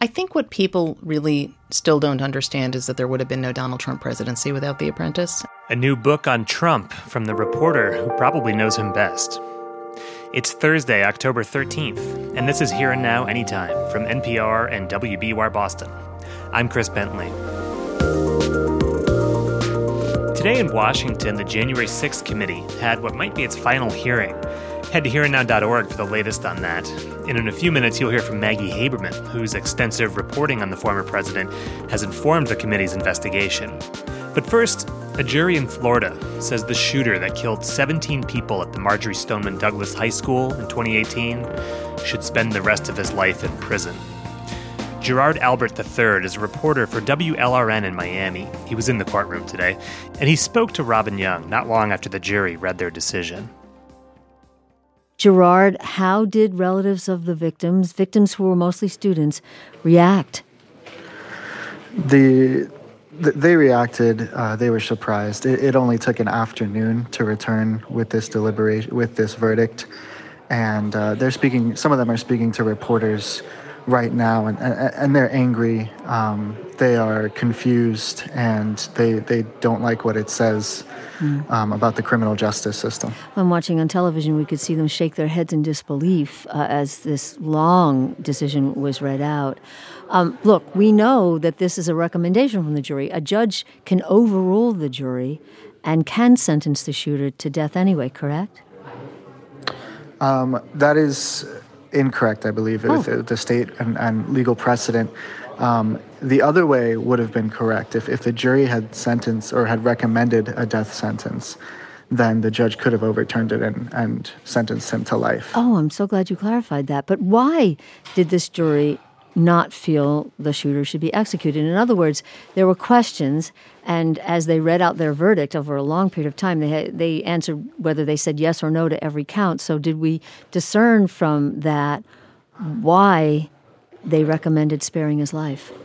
I think what people really still don't understand is that there would have been no Donald Trump presidency without The Apprentice. A new book on Trump from the reporter who probably knows him best. It's Thursday, October 13th, and this is Here and Now Anytime from NPR and WBUR Boston. I'm Chris Bentley. Today in Washington, the January 6th committee had what might be its final hearing. Head to hereandnow.org for the latest on that. And in a few minutes, you'll hear from Maggie Haberman, whose extensive reporting on the former president has informed the committee's investigation. But first, a jury in Florida says the shooter that killed 17 people at the Marjory Stoneman Douglas High School in 2018 should spend the rest of his life in prison. Gerard Albert III is a reporter for WLRN in Miami. He was in the courtroom today, and he spoke to Robin Young not long after the jury read their decision. Gerard, how did relatives of the victims who were mostly students, react? They reacted. They were surprised. It only took an afternoon to return with this verdict, and they're speaking. Some of them are speaking to reporters right now, and they're angry. They are confused, and they don't like what it says about the criminal justice system. When watching on television, we could see them shake their heads in disbelief as this long decision was read out. Look, we know that this is a recommendation from the jury. A judge can overrule the jury and can sentence the shooter to death anyway, correct? That is incorrect, I believe, with the state and legal precedent. The other way would have been correct. If the jury had sentenced or had recommended a death sentence, then the judge could have overturned it and sentenced him to life. Oh, I'm so glad you clarified that. But why did this jury not feel the shooter should be executed? In other words, there were questions, and as they read out their verdict over a long period of time, they answered whether they said yes or no to every count. So did we discern from that why they recommended sparing his life?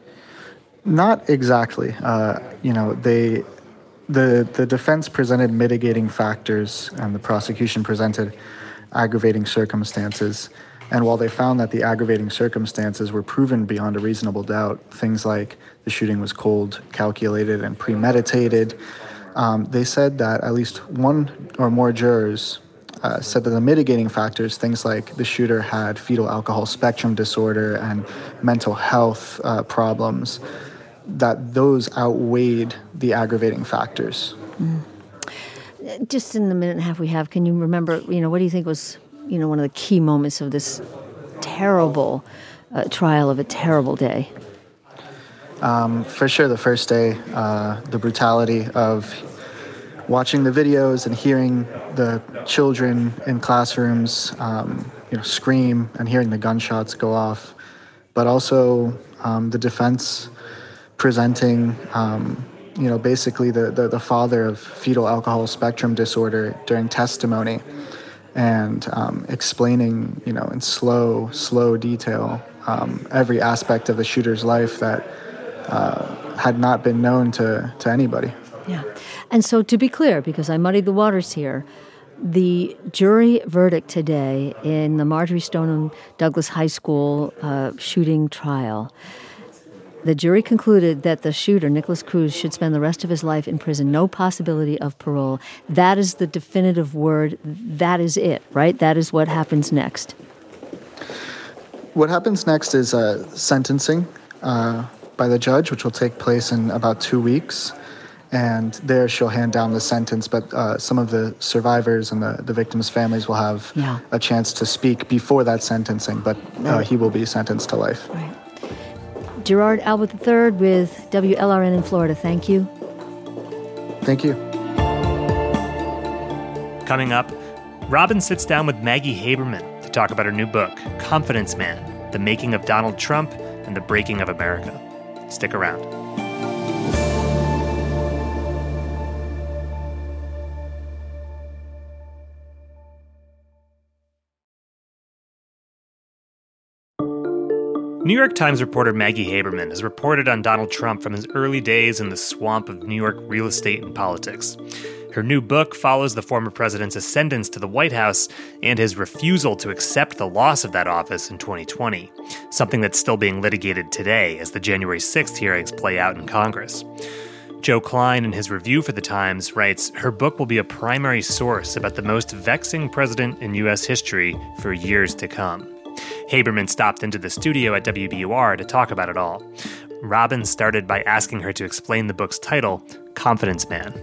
Not exactly. The defense presented mitigating factors, and the prosecution presented aggravating circumstances. And while they found that the aggravating circumstances were proven beyond a reasonable doubt, things like the shooting was cold, calculated, and premeditated, they said that at least one or more jurors said that the mitigating factors, things like the shooter had fetal alcohol spectrum disorder and mental health problems, that those outweighed the aggravating factors. Just in the minute and a half we have, can you remember, what do you think was, one of the key moments of this terrible trial of a terrible day? For sure, the first day, the brutality of watching the videos and hearing the children in classrooms, scream and hearing the gunshots go off, but also the defense presenting, basically the father of fetal alcohol spectrum disorder during testimony, and explaining, in slow detail, every aspect of the shooter's life that had not been known to anybody. Yeah. And so to be clear, because I muddied the waters here, the jury verdict today in the Marjory Stoneman Douglas High School shooting trial, the jury concluded that the shooter, Nikolas Cruz, should spend the rest of his life in prison, no possibility of parole. That is the definitive word. That is it, right? That is what happens next. What happens next is sentencing by the judge, which will take place in about 2 weeks. And there she'll hand down the sentence, but some of the survivors and the victims' families will have a chance to speak before that sentencing, but he will be sentenced to life. Right. Gerard Albert III with WLRN in Florida. Thank you. Thank you. Coming up, Robin sits down with Maggie Haberman to talk about her new book, Confidence Man, The Making of Donald Trump and the Breaking of America. Stick around. New York Times reporter Maggie Haberman has reported on Donald Trump from his early days in the swamp of New York real estate and politics. Her new book follows the former president's ascendance to the White House and his refusal to accept the loss of that office in 2020, something that's still being litigated today as the January 6th hearings play out in Congress. Joe Klein, in his review for The Times, writes, her book will be a primary source about the most vexing president in U.S. history for years to come. Haberman stopped into the studio at WBUR to talk about it all. Robin started by asking her to explain the book's title, Confidence Man.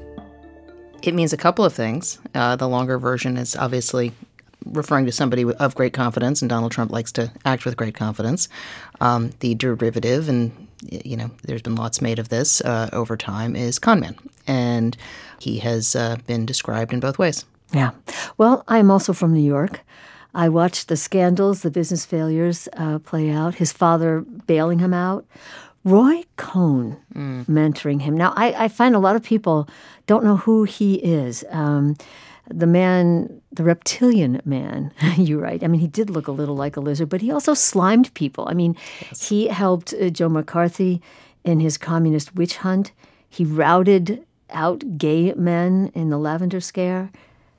It means a couple of things. The longer version is obviously referring to somebody of great confidence, and Donald Trump likes to act with great confidence. The derivative, and there's been lots made of this over time, is con man. And he has been described in both ways. Yeah. Well, I'm also from New York. I watched the scandals, the business failures play out, his father bailing him out. Roy Cohn mentoring him. Now, I find a lot of people don't know who he is. The man, the reptilian man, you write. I mean, he did look a little like a lizard, but he also slimed people. I mean, yes. He helped Joe McCarthy in his communist witch hunt. He routed out gay men in the Lavender Scare.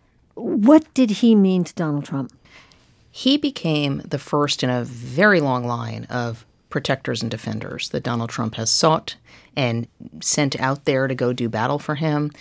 What did he mean to Donald Trump? He became the first in a very long line of protectors and defenders that Donald Trump has sought and sent out there to go do battle for him.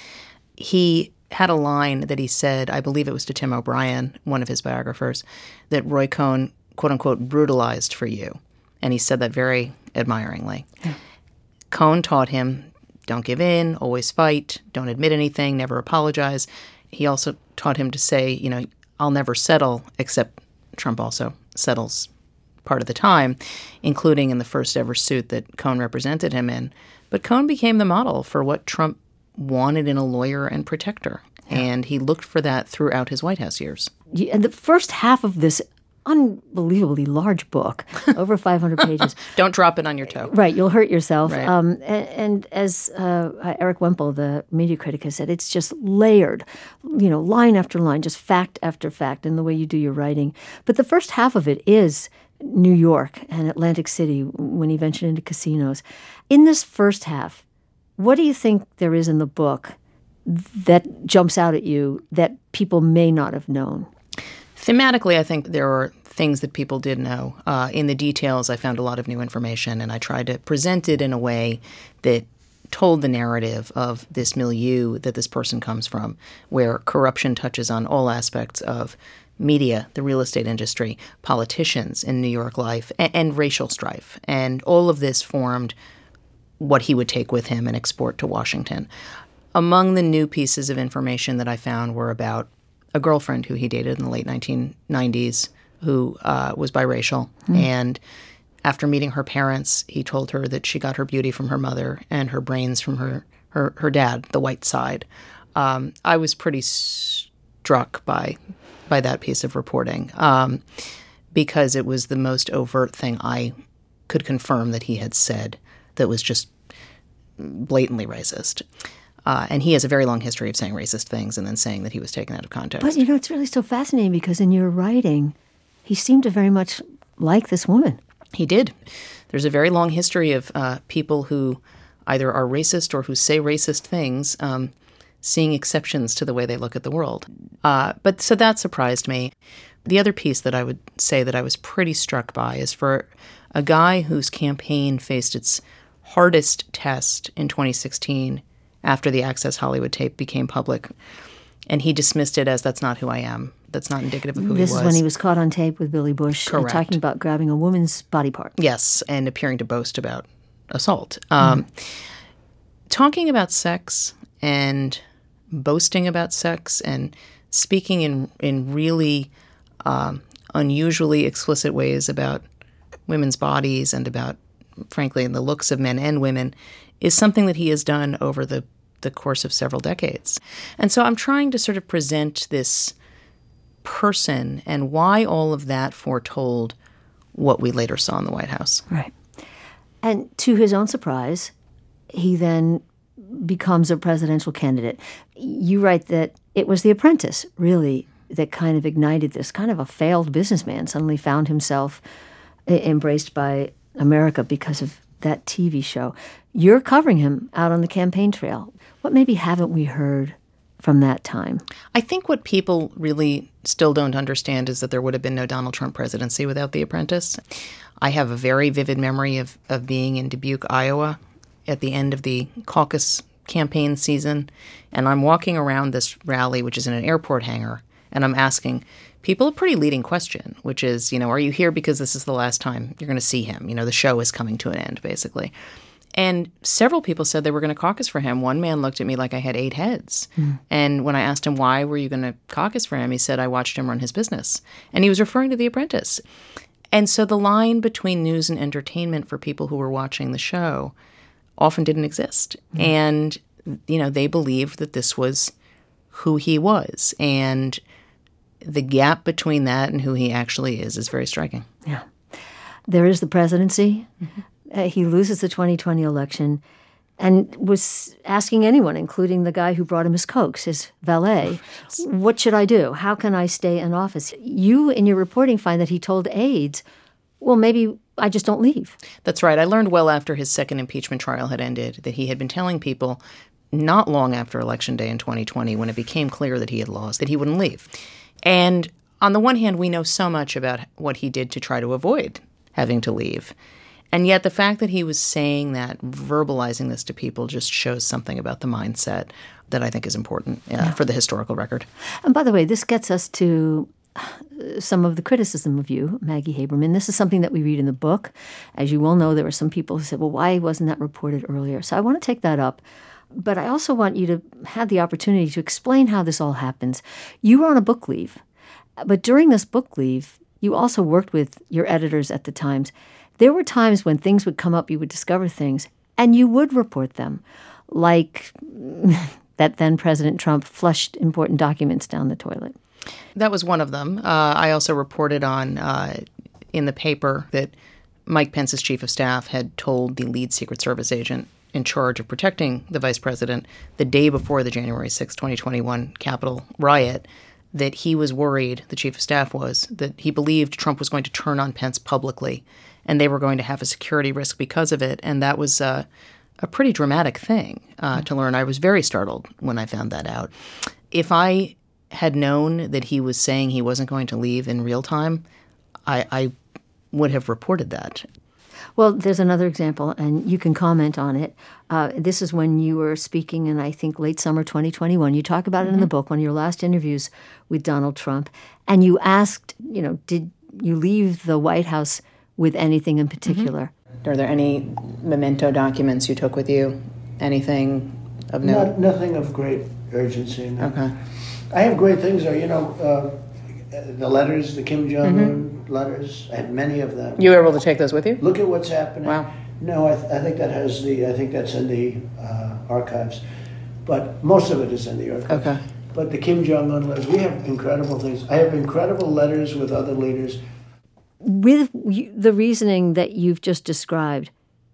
He had a line that he said, I believe it was to Tim O'Brien, one of his biographers, that Roy Cohn, quote unquote, brutalized for you. And he said that very admiringly. Yeah. Cohn taught him, don't give in, always fight, don't admit anything, never apologize. He also taught him to say, I'll never settle, except Trump also settles part of the time, including in the first ever suit that Cohn represented him in. But Cohn became the model for what Trump wanted in a lawyer and protector. Yeah. And he looked for that throughout his White House years. And the first half of this unbelievably large book, over 500 pages. Don't drop it on your toe. Right, you'll hurt yourself. Right. And as Eric Wemple, the media critic, has said, it's just layered, line after line, just fact after fact in the way you do your writing. But the first half of it is New York and Atlantic City when he ventured into casinos. In this first half, what do you think there is in the book that jumps out at you that people may not have known? Thematically, I think there are things that people did know. In the details, I found a lot of new information, and I tried to present it in a way that told the narrative of this milieu that this person comes from, where corruption touches on all aspects of media, the real estate industry, politicians in New York life, and racial strife. And all of this formed what he would take with him and export to Washington. Among the new pieces of information that I found were about a girlfriend who he dated in the late 1990s who was biracial. And after meeting her parents, he told her that she got her beauty from her mother and her brains from her dad, the white side. I was pretty struck by that piece of reporting because it was the most overt thing I could confirm that he had said that was just blatantly racist. And he has a very long history of saying racist things and then saying that he was taken out of context. But, it's really so fascinating because in your writing, he seemed to very much like this woman. He did. There's a very long history of people who either are racist or who say racist things, seeing exceptions to the way they look at the world. But so that surprised me. The other piece that I would say that I was pretty struck by is for a guy whose campaign faced its hardest test in 2016 after the Access Hollywood tape became public. And he dismissed it as, that's not who I am. That's not indicative of who he was. This is when he was caught on tape with Billy Bush. Correct. Talking about grabbing a woman's body part. Yes, and appearing to boast about assault. Talking about sex and boasting about sex and speaking in really unusually explicit ways about women's bodies and about, frankly, the looks of men and women is something that he has done over the course of several decades. And so I'm trying to sort of present this person and why all of that foretold what we later saw in the White House. Right. And to his own surprise, he then becomes a presidential candidate. You write that it was The Apprentice, really, that kind of ignited this. Kind of a failed businessman suddenly found himself embraced by America because of that TV show. You're covering him out on the campaign trail. What maybe haven't we heard from that time? I think what people really still don't understand is that there would have been no Donald Trump presidency without The Apprentice. I have a very vivid memory of being in Dubuque, Iowa at the end of the caucus campaign season, and I'm walking around this rally, which is in an airport hangar, and I'm asking people a pretty leading question, which is, are you here because this is the last time you're going to see him? The show is coming to an end, basically. And several people said they were going to caucus for him. One man looked at me like I had 8 heads. And when I asked him, why were you going to caucus for him? He said, I watched him run his business. And he was referring to The Apprentice. And so the line between news and entertainment for people who were watching the show often didn't exist. And, they believed that this was who he was. And the gap between that and who he actually is very striking. Yeah. There is the presidency. He loses the 2020 election and was asking anyone, including the guy who brought him his Cokes, his valet, what should I do? How can I stay in office? You, in your reporting, find that he told aides, well, maybe I just don't leave. That's right. I learned well after his second impeachment trial had ended that he had been telling people not long after Election Day in 2020, when it became clear that he had lost, that he wouldn't leave. And on the one hand, we know so much about what he did to try to avoid having to leave. And yet the fact that he was saying that, verbalizing this to people, just shows something about the mindset that I think is important for the historical record. And by the way, this gets us to some of the criticism of you, Maggie Haberman. This is something that we read in the book. As you well know, there were some people who said, well, why wasn't that reported earlier? So I want to take that up. But I also want you to have the opportunity to explain how this all happens. You were on a book leave. But during this book leave, you also worked with your editors at the Times. There were times when things would come up, you would discover things, and you would report them, like that then President Trump flushed important documents down the toilet. That was one of them. I also reported on in the paper that Mike Pence's chief of staff had told the lead Secret Service agent in charge of protecting the vice president the day before the January 6, 2021 Capitol riot that he was worried, the chief of staff was, that he believed Trump was going to turn on Pence publicly and they were going to have a security risk because of it. And that was a pretty dramatic thing to learn. I was very startled when I found that out. If I had known that he was saying he wasn't going to leave in real time, I would have reported that. Well, there's another example, and you can comment on it. This is when you were speaking in, I think, late summer 2021. You talk about it in the book, one of your last interviews with Donald Trump. And you asked, did you leave the White House with anything in particular? Are there any memento documents you took with you? Anything of note? Nothing of great urgency. No. Okay. I have great things, though. The letters, the Kim Jong-un letters, I have many of them. You were able to take those with you? Look at what's happening. Wow. No, I think that's in the archives, but most of it is in the archives. Okay. But the Kim Jong-un letters, we have incredible things. I have incredible letters with other leaders. With the reasoning that you've just described,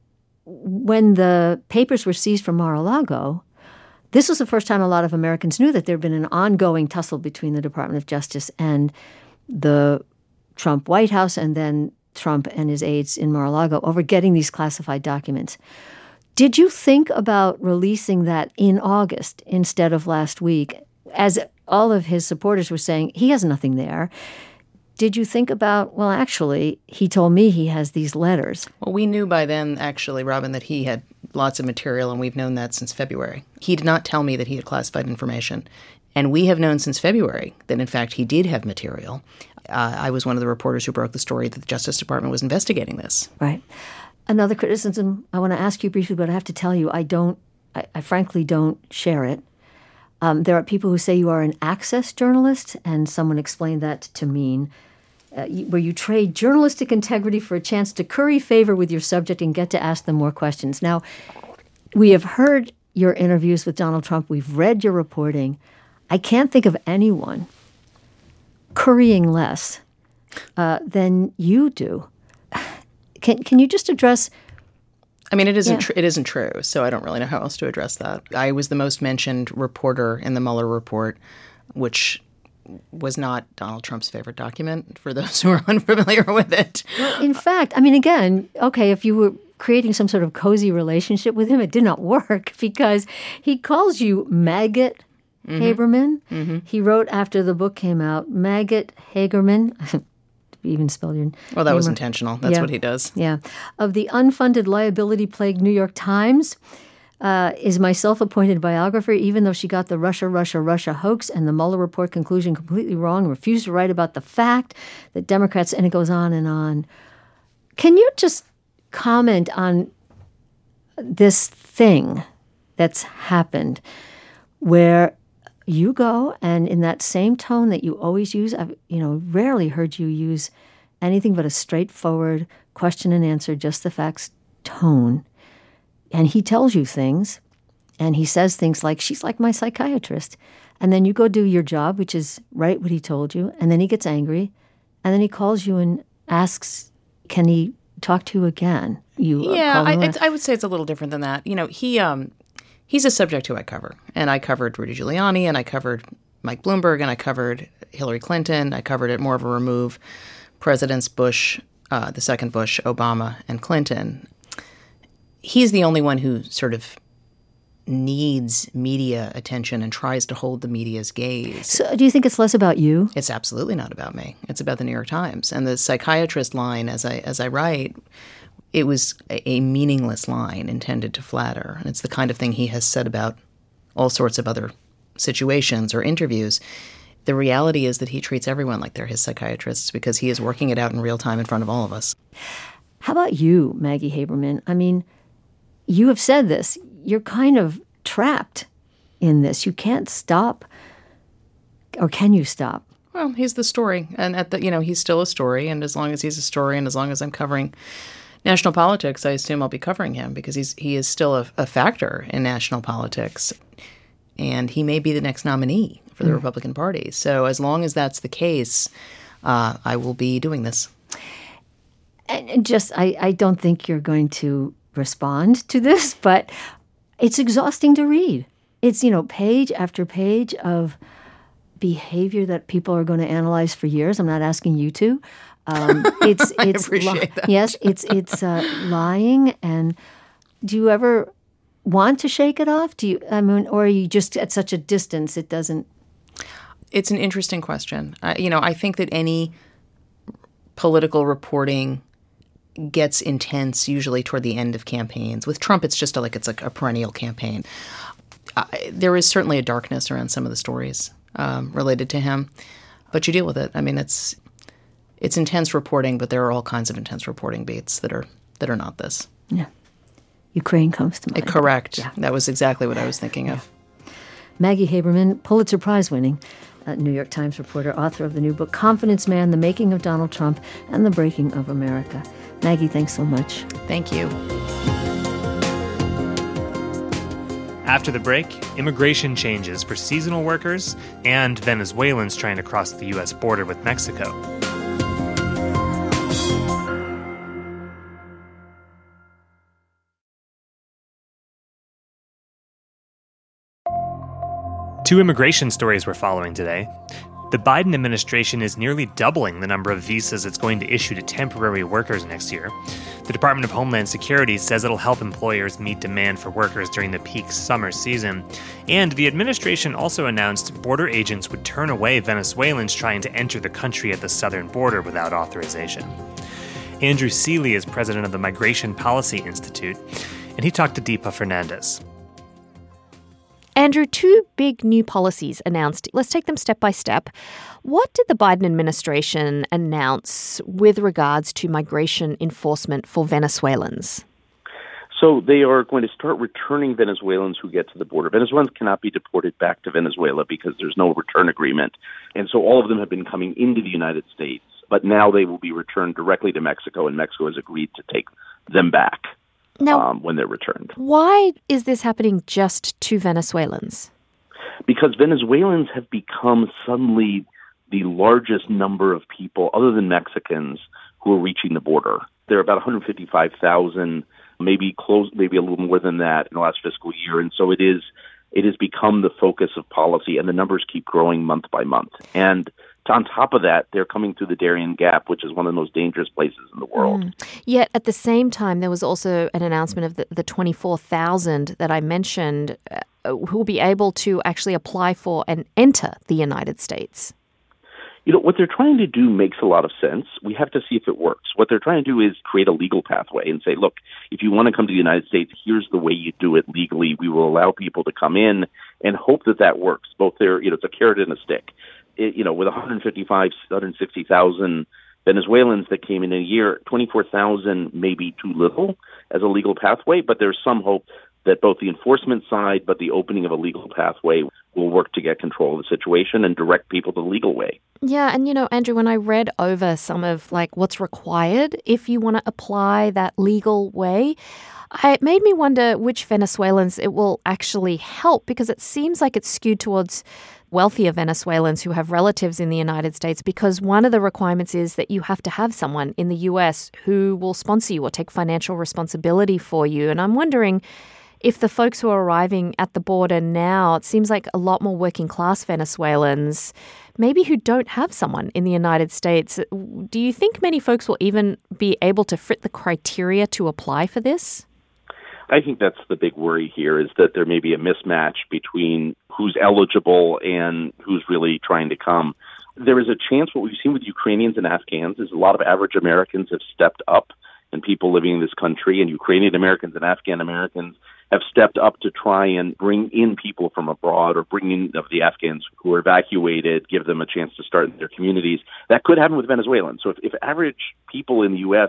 when the papers were seized from Mar-a-Lago, this was the first time a lot of Americans knew that there had been an ongoing tussle between the Department of Justice and the Trump White House, and then Trump and his aides in Mar-a-Lago over getting these classified documents. Did you think about releasing that in August instead of last week? As all of his supporters were saying, he has nothing there. Did you think about, well, actually, he told me he has these letters? Well, we knew by then, actually, Robin, that he had lots of material, and we've known that since February. He did not tell me that he had classified information. And we have known since February that, in fact, he did have material. I was one of the reporters who broke the story that the Justice Department was investigating this. Right. Another criticism I want to ask you briefly, but I have to tell you, I frankly don't share it. There are people who say you are an access journalist, and someone explained that to mean where you trade journalistic integrity for a chance to curry favor with your subject and get to ask them more questions. Now, we have heard your interviews with Donald Trump. We've read your reporting. I can't think of anyone currying less than you do. Can you just address? I mean, it isn't true, so I don't really know how else to address that. I was the most mentioned reporter in the Mueller report, which was not Donald Trump's favorite document, for those who are unfamiliar with it. Well, in fact, I mean, again, okay, if you were creating some sort of cozy relationship with him, it did not work because he calls you maggot Haberman. He wrote after the book came out, Maggot Hagerman. Even spell your name. Well, that was intentional. That's what he does. Yeah. Of the unfunded liability-plagued New York Times, is my self-appointed biographer, even though she got the Russia hoax and the Mueller report conclusion completely wrong and refused to write about the fact that Democrats, and it goes on and on. Can you just comment on this thing that's happened where you go and in that same tone that you always use, I've rarely heard you use anything but a straightforward question and answer, just the facts tone. And he tells you things, and he says things like, she's like my psychiatrist. And then you go do your job, which is write what he told you, and then he gets angry, and then he calls you and asks, can he talk to you again? I would say it's a little different than that. He's a subject who I cover, and I covered Rudy Giuliani, and I covered Mike Bloomberg, and I covered Hillary Clinton. I covered at more of a remove Presidents Bush, the second Bush, Obama, and Clinton. He's the only one who sort of needs media attention and tries to hold the media's gaze. So do you think it's less about you? It's absolutely not about me. It's about the New York Times. And the psychiatrist line, as I write, it was a meaningless line intended to flatter. And it's the kind of thing he has said about all sorts of other situations or interviews. The reality is that he treats everyone like they're his psychiatrists because he is working it out in real time in front of all of us. How about you, Maggie Haberman? I mean, you have said this. You're kind of trapped in this. You can't stop. Or can you stop? Well, he's the story. And he's still a story. And as long as he's a story and as long as I'm covering national politics, I assume I'll be covering him because he is still a factor in national politics. And he may be the next nominee for the Republican Party. So as long as that's the case, I will be doing this. And I don't think you're going to respond to this, but it's exhausting to read. It's, page after page of behavior that people are going to analyze for years. I'm not asking you to. It's I appreciate that. Yes, it's lying. And do you ever want to shake it off? Or are you just at such a distance it doesn't? It's an interesting question. I think that any political reporting gets intense usually toward the end of campaigns. With Trump, it's just like a perennial campaign. There is certainly a darkness around some of the stories related to him, but you deal with it. I mean, it's intense reporting, but there are all kinds of intense reporting beats that are not this. Yeah, Ukraine comes to mind. Correct. Yeah. That was exactly what I was thinking of. Maggie Haberman, Pulitzer Prize winning New York Times reporter, author of the new book Confidence Man: The Making of Donald Trump and the Breaking of America. Maggie, thanks so much. Thank you. After the break, immigration changes for seasonal workers and Venezuelans trying to cross the U.S. border with Mexico. Two immigration stories we're following today. The Biden administration is nearly doubling the number of visas it's going to issue to temporary workers next year. The Department of Homeland Security says it'll help employers meet demand for workers during the peak summer season. And the administration also announced border agents would turn away Venezuelans trying to enter the country at the southern border without authorization. Andrew Seeley is president of the Migration Policy Institute, and he talked to Deepa Fernandez. Andrew, two big new policies announced. Let's take them step by step. What did the Biden administration announce with regards to migration enforcement for Venezuelans? So they are going to start returning Venezuelans who get to the border. Venezuelans cannot be deported back to Venezuela because there's no return agreement. And so all of them have been coming into the United States, but now they will be returned directly to Mexico, and Mexico has agreed to take them back. Now, when they're returned. Why is this happening just to Venezuelans? Because Venezuelans have become suddenly the largest number of people, other than Mexicans, who are reaching the border. There are about 155,000, maybe a little more than that in the last fiscal year. And so it is it has become the focus of policy, and the numbers keep growing month by month. And on top of that, they're coming through the Darien Gap, which is one of the most dangerous places in the world. Yet at the same time, there was also an announcement of the 24,000 that I mentioned who will be able to actually apply for and enter the United States. You know, what they're trying to do makes a lot of sense. We have to see if it works. What they're trying to do is create a legal pathway and say, look, if you want to come to the United States, here's the way you do it legally. We will allow people to come in and hope that that works. Both there, it's a carrot and a stick. With 160,000 Venezuelans that came in a year, 24,000 may be too little as a legal pathway, but there's some hope that both the enforcement side, but the opening of a legal pathway will work to get control of the situation and direct people the legal way. Yeah, and Andrew, when I read over some of what's required if you want to apply that legal way, it made me wonder which Venezuelans it will actually help, because it seems like it's skewed towards wealthier Venezuelans who have relatives in the United States, because one of the requirements is that you have to have someone in the U.S. who will sponsor you or take financial responsibility for you. And I'm wondering if the folks who are arriving at the border now, it seems like a lot more working class Venezuelans, maybe who don't have someone in the United States. Do you think many folks will even be able to fit the criteria to apply for this? I think that's the big worry here, is that there may be a mismatch between who's eligible and who's really trying to come. There is a chance, what we've seen with Ukrainians and Afghans is a lot of average Americans have stepped up, and people living in this country, and Ukrainian Americans and Afghan Americans have stepped up to try and bring in people from abroad, or bring in of the Afghans who are evacuated, give them a chance to start in their communities. That could happen with Venezuelans. So if average people in the U.S.,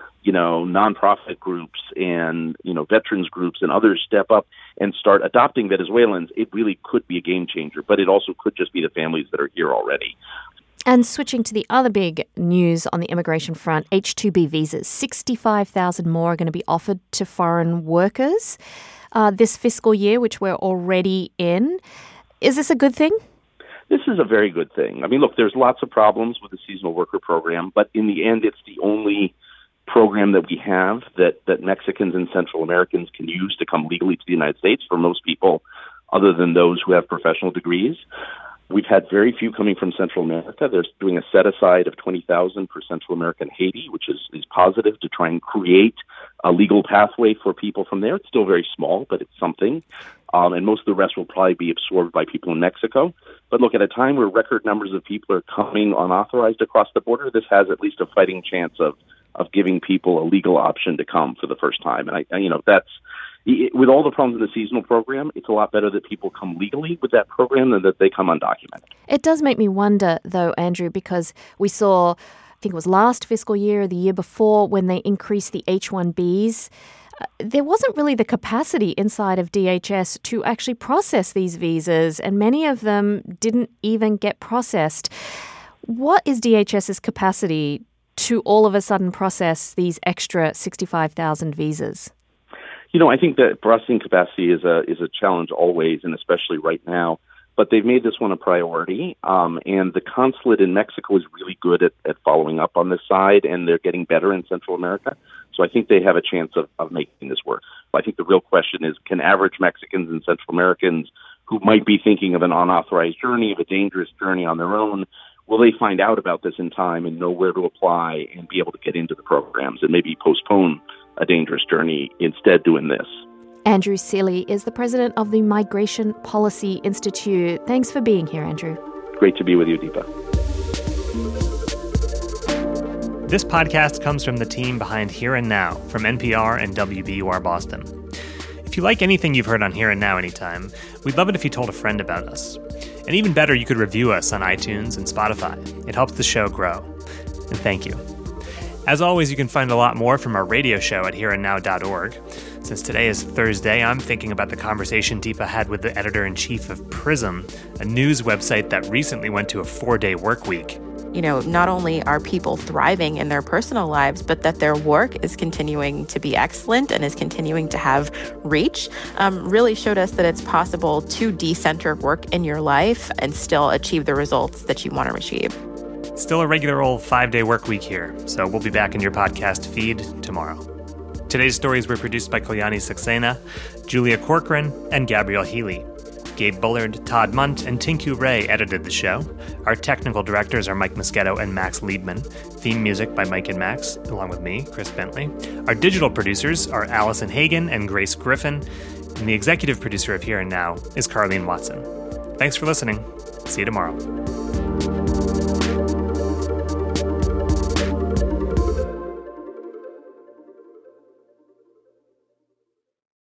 nonprofit groups and, veterans groups and others step up and start adopting Venezuelans, it really could be a game changer. But it also could just be the families that are here already. And switching to the other big news on the immigration front, H-2B visas. 65,000 more are going to be offered to foreign workers this fiscal year, which we're already in. Is this a good thing? This is a very good thing. I mean, look, there's lots of problems with the seasonal worker program, but in the end, it's the only program that we have that Mexicans and Central Americans can use to come legally to the United States for most people, other than those who have professional degrees. We've had very few coming from Central America. They're doing a set-aside of 20,000 for Central America and Haiti, which is positive, to try and create a legal pathway for people from there. It's still very small, but it's something. And most of the rest will probably be absorbed by people in Mexico. But look, at a time where record numbers of people are coming unauthorized across the border, this has at least a fighting chance of giving people a legal option to come for the first time. And that's, with all the problems in the seasonal program, it's a lot better that people come legally with that program than that they come undocumented. It does make me wonder, though, Andrew, because we saw, I think it was last fiscal year or the year before, when they increased the H-1Bs, there wasn't really the capacity inside of DHS to actually process these visas, and many of them didn't even get processed. What is DHS's capacity to all of a sudden process these extra 65,000 visas? I think that processing capacity is a challenge always, and especially right now. But they've made this one a priority, and the consulate in Mexico is really good at following up on this side, and they're getting better in Central America. So I think they have a chance of making this work. I think the real question is, can average Mexicans and Central Americans who might be thinking of an unauthorized journey, of a dangerous journey on their own, will they find out about this in time and know where to apply and be able to get into the programs and maybe postpone a dangerous journey, instead doing this? Andrew Seeley is the president of the Migration Policy Institute. Thanks for being here, Andrew. Great to be with you, Deepa. This podcast comes from the team behind Here and Now from NPR and WBUR Boston. If you like anything you've heard on Here and Now anytime, we'd love it if you told a friend about us. And even better, you could review us on iTunes and Spotify. It helps the show grow. And thank you. As always, you can find a lot more from our radio show at hereandnow.org. Since today is Thursday, I'm thinking about the conversation Deepa had with the editor-in-chief of Prism, a news website that recently went to a 4-day work week. Not only are people thriving in their personal lives, but that their work is continuing to be excellent and is continuing to have reach, really showed us that it's possible to decenter work in your life and still achieve the results that you want to achieve. Still a regular old 5-day work week here, so we'll be back in your podcast feed tomorrow. Today's stories were produced by Koyani Saxena, Julia Corcoran, and Gabrielle Healy. Gabe Bullard, Todd Munt, and Tinku Ray edited the show. Our technical directors are Mike Moschetto and Max Liebman. Theme music by Mike and Max, along with me, Chris Bentley. Our digital producers are Allison Hagen and Grace Griffin. And the executive producer of Here and Now is Carlene Watson. Thanks for listening. See you tomorrow.